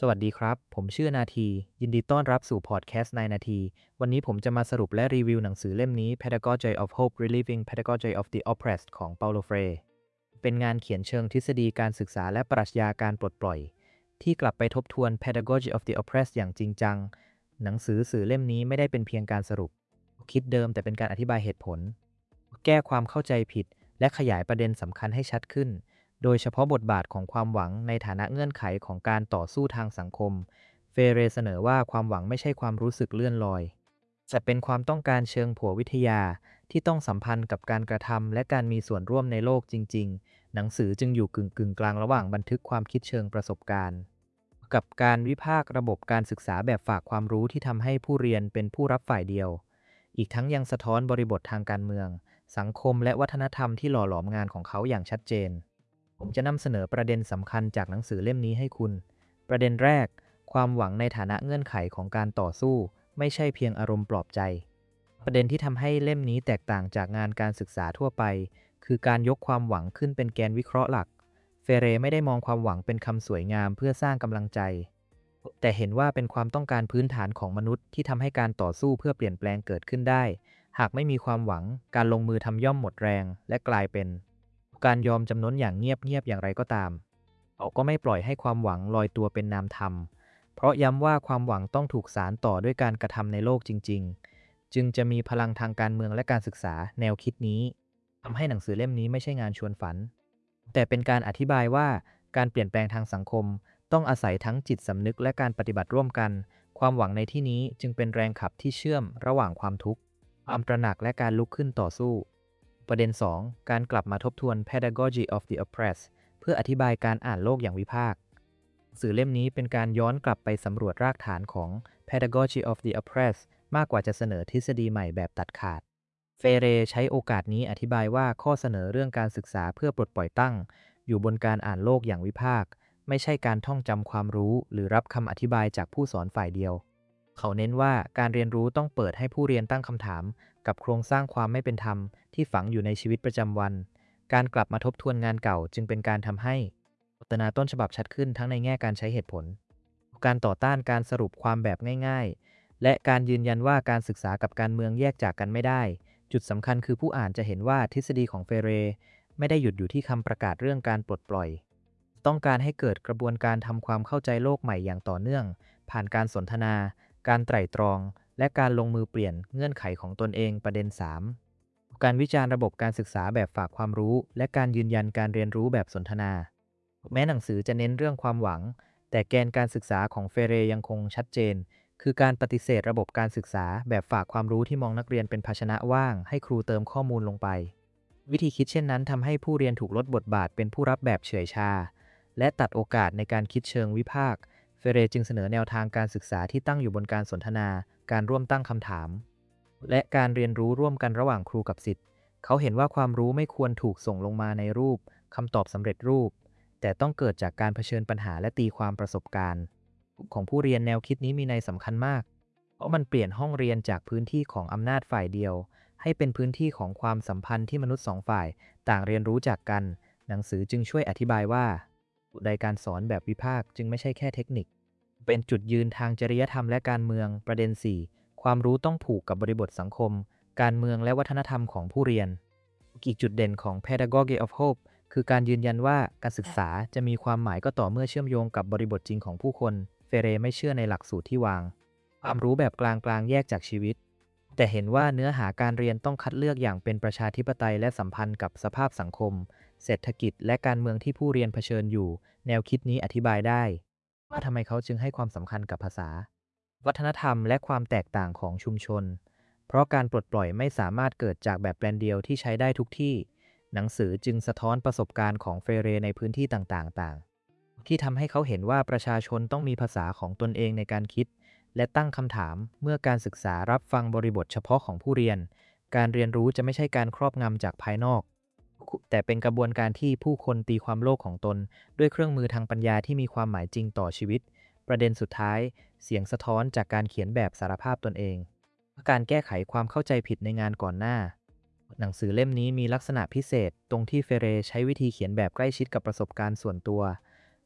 สวัสดีครับ ผมชื่อนาที ยินดีต้อนรับสู่พอดแคสต์นายนาที วันนี้ผมจะมาสรุปและรีวิวหนังสือเล่มนี้ Pedagogy of Hope Reliving Pedagogy of the Oppressed ของ Paulo Freire เป็นงานเขียนเชิงทฤษฎีการศึกษาและปรัชญาการปลดปล่อยที่กลับไปทบทวน Pedagogy of the Oppressed อย่างจริงจัง หนังสือสื่อเล่มนี้ไม่ได้เป็นเพียงการสรุปคิดเดิมแต่เป็นการอธิบายเหตุผล แก้ความเข้าใจผิด และขยายประเด็นสำคัญให้ชัดขึ้น โดยเฉพาะบทบาทของความหวังในฐานะเงื่อนไขของการต่อสู้ทางสังคม เฟเรเสนอว่าความหวังไม่ใช่ความรู้สึกเลื่อนลอยแต่เป็นความต้องการเชิงผัววิทยาที่ต้องสัมพันธ์กับการกระทำและการมีส่วนร่วมในโลกจริงๆ หนังสือจึงอยู่กึ่งกลางระหว่างบันทึกความคิดเชิงประสบการณ์กับการวิพากษ์ระบบการศึกษาแบบฝากความรู้ที่ทำให้ผู้เรียนเป็นผู้รับฝ่ายเดียว อีกทั้งยังสะท้อนบริบททางการเมืองสังคมและวัฒนธรรมที่หล่อหลอมงานของเขาอย่างชัดเจน ผมจะนำเสนอประเด็นสำคัญจากหนังสือเล่มนี้ให้คุณ ประเด็นแรก ความหวังในฐานะเงื่อนไขของการต่อสู้ ไม่ใช่เพียงอารมณ์ปลอบใจ ประเด็นที่ทำให้เล่มนี้แตกต่างจากงานการศึกษาทั่วไป คือการยกความหวังขึ้นเป็นแกนวิเคราะห์หลัก เฟเรไม่ได้มองความหวังเป็นคำสวยงามเพื่อสร้างกำลังใจ แต่เห็นว่าเป็นความต้องการพื้นฐานของมนุษย์ที่ทำให้การต่อสู้เพื่อเปลี่ยนแปลงเกิดขึ้นได้ หากไม่มีความหวัง การลงมือทำย่อมหมดแรง และกลายเป็นการยอมจำนนอย่างเงียบๆอย่างไรก็ตามเขาก็ไม่ปล่อยให้ความหวังลอยตัวเป็นนามธรรม เพราะย้ำว่าความหวังต้องถูกสานต่อด้วยการกระทำในโลกจริงๆ จึงจะมีพลังทางการเมืองและการศึกษาแนวคิดนี้ทำให้หนังสือเล่มนี้ไม่ใช่งานชวนฝัน แต่เป็นการอธิบายว่าการเปลี่ยนแปลงทางสังคมต้องอาศัยทั้งจิตสำนึกและการปฏิบัติร่วมกัน ความหวังในที่นี้จึงเป็นแรงขับที่เชื่อมระหว่างความทุกข์ความตระหนักและการลุกขึ้นต่อสู้ ประเด็น 2 การกลับมาทบทวน Pedagogy of the Oppressed เพื่ออธิบายการอ่านโลกอย่างวิพากษ์สื่อเล่มนี้เป็นการย้อนกลับไปสำรวจรากฐานของ Pedagogy of the Oppressed มากกว่าจะเสนอทฤษฎีใหม่แบบตัดขาด เฟเรใช้โอกาสนี้อธิบายว่าข้อเสนอเรื่องการศึกษาเพื่อปลดปล่อยตั้งอยู่บนการอ่านโลกอย่างวิพากษ์ไม่ใช่การท่องจำความรู้หรือรับคำอธิบายจากผู้สอนฝ่ายเดียว เขาเน้นว่าการเรียนรู้ต้องเปิดให้ผู้เรียนตั้งคำถามกับโครงสร้างความไม่เป็นธรรมที่ฝังอยู่ในชีวิตประจำวัน การกลับมาทบทวนงานเก่าจึงเป็นการทำให้พัฒนาต้นฉบับชัดขึ้นทั้งในแง่การใช้เหตุผล การต่อต้านการสรุปความแบบง่ายๆ และการยืนยันว่าการศึกษากับการเมืองแยกจากกันไม่ได้ จุดสำคัญคือผู้อ่านจะเห็นว่าทฤษฎีของเฟเรไม่ได้หยุดอยู่ที่คำประกาศเรื่องการปลดปล่อย ต้องการให้เกิดกระบวนการทำความเข้าใจโลกใหม่อย่างต่อเนื่อง ผ่านการสนทนา การไตร่ตรอง และการลงมือเปลี่ยนเงื่อนไขของตนเองประเด็น 3 การวิจารณ์ระบบการศึกษาแบบฝากความรู้ และการยืนยันการเรียนรู้แบบสนทนา แม้หนังสือจะเน้นเรื่องความหวัง แต่แกนการศึกษาของเฟเรยังคงชัดเจน คือการปฏิเสธระบบการศึกษาแบบฝากความรู้ที่มองนักเรียนเป็นภาชนะว่างให้ครูเติมข้อมูลลงไป วิธีคิดเช่นนั้นทำให้ผู้เรียนถูกลดบทบาทเป็นผู้รับแบบเฉื่อยชา และตัดโอกาสในการคิดเชิงวิพากษ์ เฟเรจึงเสนอแนวทางการศึกษาที่ตั้งอยู่บนการสนทนา การร่วมตั้งคำถาม และการเรียนรู้ร่วมกันระหว่างครูกับศิษย์ เขาเห็นว่าความรู้ไม่ควรถูกส่งลงมาในรูปคำตอบสำเร็จรูป แต่ต้องเกิดจากการเผชิญปัญหาและตีความประสบการณ์ของผู้เรียนแนวคิดนี้มีนัยสำคัญมาก เพราะมันเปลี่ยนห้องเรียนจากพื้นที่ของอำนาจฝ่ายเดียว ให้เป็นพื้นที่ของความสัมพันธ์ที่มนุษย์สองฝ่ายต่างเรียนรู้จากกัน หนังสือจึงช่วยอธิบายว่าในการสอนแบบวิพากษ์จึงไม่ใช่แค่เทคนิค เป็นจุดยืนทางจริยธรรมและการเมืองประเด็น 4 ความรู้ต้องผูกกับบริบทสังคม การเมืองและวัฒนธรรมของผู้เรียน อีกจุดเด่นของ Pedagogy of Hope คือการยืนยันว่าการศึกษาจะมีความหมายก็ต่อเมื่อเชื่อมโยงกับบริบทจริงของผู้คน เฟเรไม่เชื่อในหลักสูตรที่วางความรู้แบบกลางๆแยกจากชีวิต แต่เห็นว่าเนื้อหาการเรียนต้องคัดเลือกอย่างเป็นประชาธิปไตยและสัมพันธ์กับสภาพสังคม เศรษฐกิจและการเมืองที่ผู้เรียนเผชิญอยู่ แนวคิดนี้อธิบายได้ว่าทำไมเขาจึงให้ความสำคัญกับภาษา วัฒนธรรมและความแตกต่างของชุมชน เพราะการปลดปล่อยไม่สามารถเกิดจากแบบแปลนเดียวที่ใช้ได้ทุกที่ หนังสือจึงสะท้อนประสบการณ์ของเฟเรในพื้นที่ต่างๆที่ทำให้เขาเห็นว่าประชาชนต้องมีภาษาของตนเองในการคิด และตั้งคำถามเมื่อการศึกษารับฟังบริบทเฉพาะของผู้เรียน การเรียนรู้จะไม่ใช่การครอบงำจากภายนอก แต่เป็นกระบวนการที่ผู้คนตีความโลกของตนด้วยเครื่องมือทางปัญญาที่มีความหมายจริงต่อชีวิต ประเด็นสุดท้าย เสียงสะท้อนจากการเขียนแบบสารภาพตนเอง การแก้ไขความเข้าใจผิดในงานก่อนหน้า หนังสือเล่มนี้มีลักษณะพิเศษตรงที่เฟเรใช้วิธีเขียนแบบใกล้ชิดกับประสบการณ์ส่วนตัว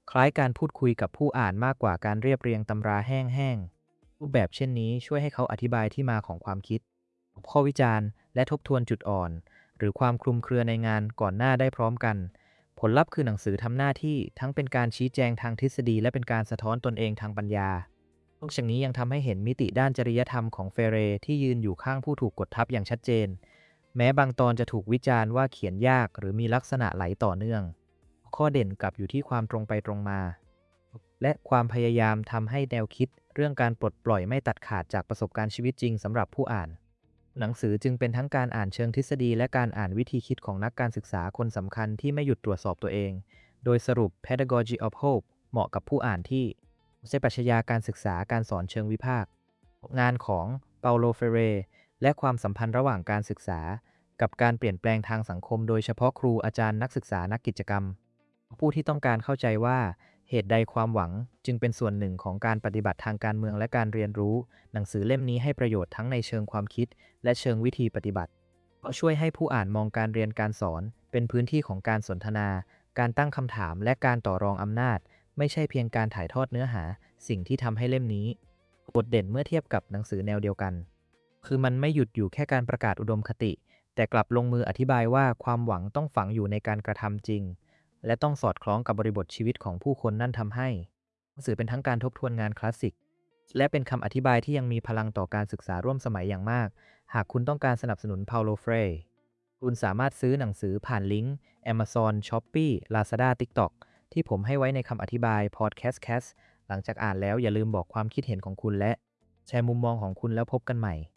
คล้ายการพูดคุยกับผู้อ่านมากกว่าการเรียบเรียงตำราแห้งๆรูปแบบเช่นนี้ช่วยให้เขาอธิบายที่มาของความคิดข้อวิจารณ์และทบทวนจุดอ่อนหรือความคลุมเครือในงานก่อนหน้าได้พร้อมกันผลลัพธ์คือหนังสือทำหน้าที่ทั้งเป็นการชี้แจงทางทฤษฎีและเป็นการสะท้อนตนเองทางปัญญานอกจากนี้ยังทำให้เห็นมิติด้านจริยธรรมของเฟเรที่ยืนอยู่ข้างผู้ถูกกดทับอย่างชัดเจนแม้บางตอนจะถูกวิจารณ์ว่าเขียนยากหรือมีลักษณะไหลต่อเนื่องข้อเด่นกลับอยู่ที่ความตรงไปตรงมาและความพยายามทำให้แนวคิดเรื่องการปลดปล่อยไม่ตัดขาดจากประสบการณ์ชีวิตจริงสำหรับผู้อ่านหนังสือจึงเป็นทั้งการอ่านเชิงทฤษฎีและการอ่านวิธีคิดของนักการศึกษาคนสำคัญที่ไม่หยุดตรวจสอบตัวเองโดยสรุป Pedagogy of Hope เหมาะกับผู้อ่านที่ใช้ปรัชญาการศึกษาการสอนเชิงวิพากษ์งานของเปาโลเฟเรและความสัมพันธ์ระหว่างการศึกษากับการเปลี่ยนแปลงทางสังคมโดยเฉพาะครูอาจารย์นักศึกษานักกิจกรรมผู้ที่ต้องการเข้าใจว่าเหตุใดความหวังจึงเป็นส่วนหนึ่งของการปฏิบัติทางการเมืองและการเรียนรู้หนังสือเล่มนี้ให้ประโยชน์ทั้งในเชิงความคิดและเชิงวิธีปฏิบัติเพราะช่วยให้ผู้อ่านมองการเรียนการสอนเป็นพื้นที่ของการสนทนาการตั้งคำถามและการต่อรองอำนาจไม่ใช่เพียงการถ่ายทอดเนื้อหาสิ่งที่ทำให้เล่มนี้โดดเด่นเมื่อเทียบกับหนังสือแนวเดียวกันคือมันไม่หยุดอยู่แค่การประกาศอุดมคติแต่กลับลงมืออธิบายว่าความหวังต้องฝังอยู่ในการกระทำจริงและต้องสอดคล้องกับบริบทชีวิตของผู้คนนั่นทำให้หนังสือเป็นทั้งการทบทวนงานคลาสสิกและเป็นคำอธิบายที่ยังมีพลังต่อการศึกษาร่วมสมัยอย่างมากหากคุณต้องการสนับสนุนเปาโลเฟรคุณสามารถซื้อหนังสือผ่านลิงก์ Amazon, Shopee, Lazada, TikTok ที่ผมให้ไว้ในคำอธิบาย Podcast หลังจากอ่านแล้วอย่าลืมบอกความคิดเห็นของคุณและแชร์มุมมองของคุณแล้วพบกันใหม่